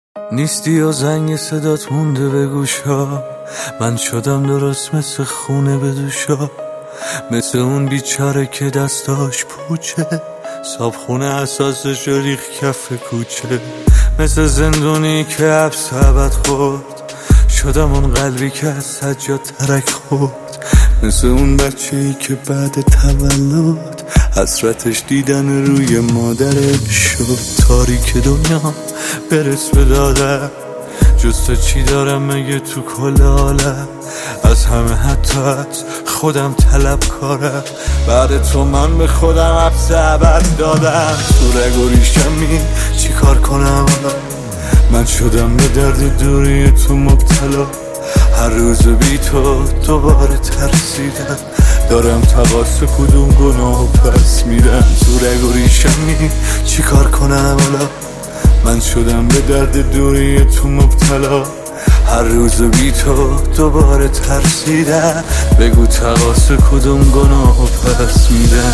نیستی و زنگ صدات مونده به گوشا، من شدم درست مثل خونه به دوشا، مثل اون بیچاره که دستاش پوچه، صابخونه اساسش ریخ کف کوچه، مثل زندونی که حبس ابد خورد، شدم اون قلبی که از سجاد ترک خورد، مثل اون بچه‌ای که بعد تولد حسرتش دیدن روی مادرش شد. تاریک دنیا برس به دادم، جز تو چی دارم مگه تو کل عالم؟ از همه حتی از خودم طلبکارم، بعد تو من به خودم حبس ابد دادم. تو رگ و ریشمی چی کار کنم؟ من شدم به درد دوری تو مبتلا، هر روز بی تو دوباره ترسیدم، دارم تقاص کدوم گناهو پس میرم. تو رگ و ریشمی چی کار کنم حالا؟ من شدم به درد دوری تو مبتلا، هر روز بی تو دوباره ترسیدم، بگو تقاص کدوم گناهو پس میرم.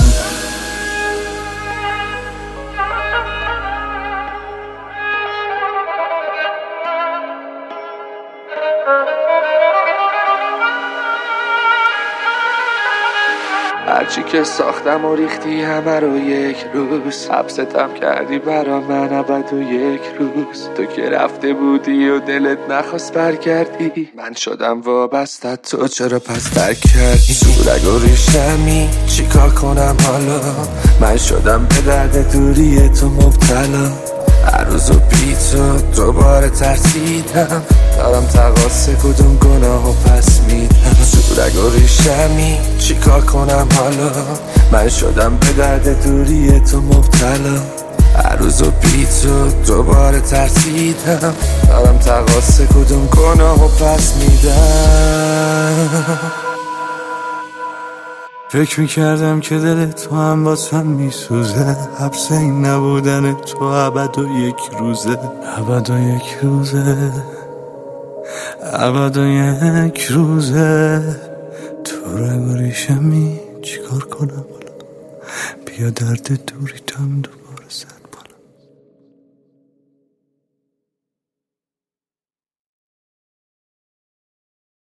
هرچی که ساختم و ریختی همه رو یک روز، حبستم کردی برا من ابد و یک روز. تو که رفته بودی و دلت نخواست برگردی، من شدم وابستت، تو چرا پس ترک کردی؟ تو رگ و ریشمی چی کار کنم حالا؟ من شدم به درد دوری تو مبتلا، هر روز و بی تو دوباره ترسیدم، دارم تقاص کدوم گناهو پس میدم. تو رگ و ریشمی چی کار کنم حالا؟ من شدم به درد دوری تو مبتلا، هر روز و بی تو دوباره ترسیدم، دارم تقاص کدوم گناهو پس میدم. فکر میکردم که دل تو هم واسم میسوزه، حبس این نبودن تو ابد و یک روزه، ابد و یک روزه، ابد و یک روزه. تو رگ و ریشمی چی کار کنم حالا؟ بیا درد دوریتم دوباره سر